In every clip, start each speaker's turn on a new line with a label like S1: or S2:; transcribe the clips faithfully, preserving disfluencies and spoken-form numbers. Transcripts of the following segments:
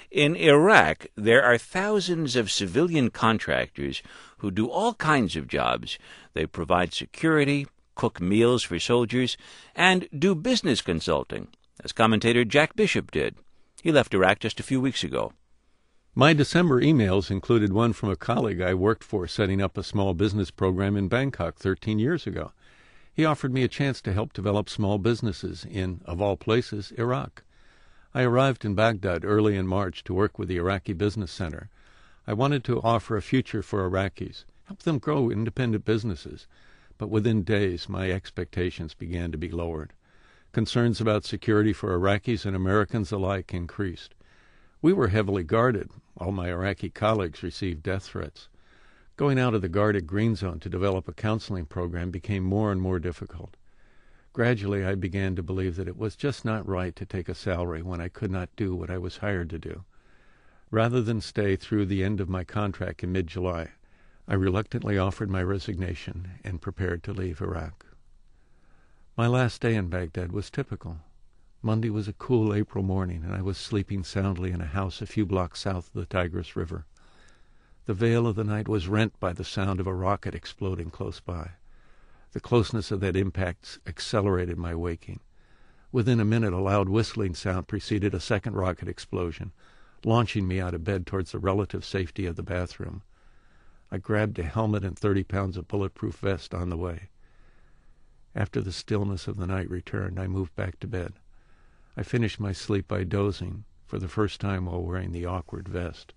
S1: In Iraq, there are thousands of civilian contractors who do all kinds of jobs. They provide security, cook meals for soldiers, and do business consulting, as commentator Jack Bishop did. He left Iraq just a few weeks ago.
S2: My December emails included one from a colleague I worked for setting up a small business program in Bangkok thirteen years ago. He offered me a chance to help develop small businesses in, of all places, Iraq. I arrived in Baghdad early in March to work with the Iraqi Business Center. I wanted to offer a future for Iraqis, help them grow independent businesses. But within days, my expectations began to be lowered. Concerns about security for Iraqis and Americans alike increased. We were heavily guarded. All my Iraqi colleagues received death threats. Going out of the guarded green zone to develop a counseling program became more and more difficult. Gradually, I began to believe that it was just not right to take a salary when I could not do what I was hired to do. Rather than stay through the end of my contract in mid-July, I reluctantly offered my resignation and prepared to leave Iraq. My last day in Baghdad was typical. Monday was a cool April morning, and I was sleeping soundly in a house a few blocks south of the Tigris River. The veil of the night was rent by the sound of a rocket exploding close by. The closeness of that impact accelerated my waking. Within a minute, a loud whistling sound preceded a second rocket explosion, launching me out of bed towards the relative safety of the bathroom. I grabbed a helmet and thirty pounds of bulletproof vest on the way. After the stillness of the night returned, I moved back to bed. I finished my sleep by dozing, for the first time while wearing the awkward vest.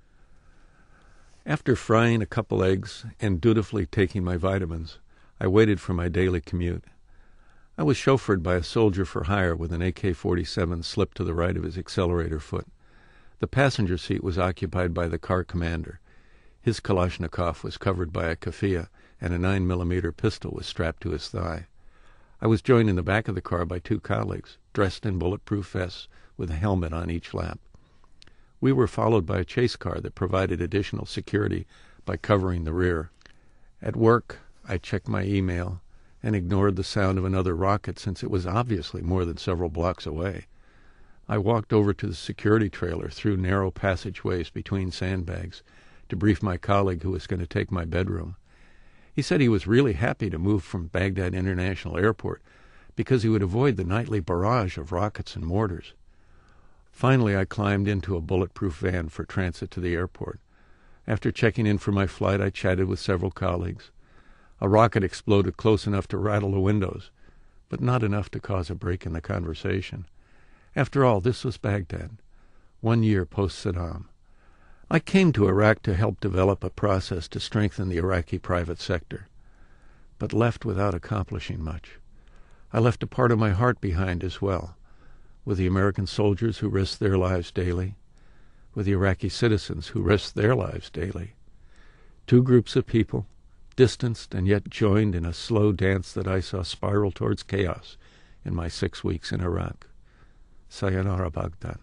S2: After frying a couple eggs and dutifully taking my vitamins, I waited for my daily commute. I was chauffeured by a soldier for hire with an A K forty-seven slipped to the right of his accelerator foot. The passenger seat was occupied by the car commander. His Kalashnikov was covered by a keffiyeh, and a nine millimeter pistol was strapped to his thigh. I was joined in the back of the car by two colleagues, dressed in bulletproof vests with a helmet on each lap. We were followed by a chase car that provided additional security by covering the rear. At work, I checked my email and ignored the sound of another rocket since it was obviously more than several blocks away. I walked over to the security trailer through narrow passageways between sandbags to brief my colleague who was going to take my bedroom. He said he was really happy to move from Baghdad International Airport because he would avoid the nightly barrage of rockets and mortars. Finally, I climbed into a bulletproof van for transit to the airport. After checking in for my flight, I chatted with several colleagues. A rocket exploded close enough to rattle the windows, but not enough to cause a break in the conversation. After all, this was Baghdad, one year post-Saddam. I came to Iraq to help develop a process to strengthen the Iraqi private sector, but left without accomplishing much. I left a part of my heart behind as well, with the American soldiers who risked their lives daily, with the Iraqi citizens who risked their lives daily. Two groups of people, distanced and yet joined in a slow dance that I saw spiral towards chaos in my six weeks in Iraq. Sayonara, Baghdad.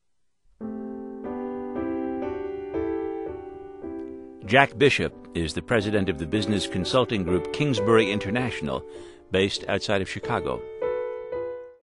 S1: Jack Bishop is the president of the business consulting group Kingsbury International, based outside of Chicago.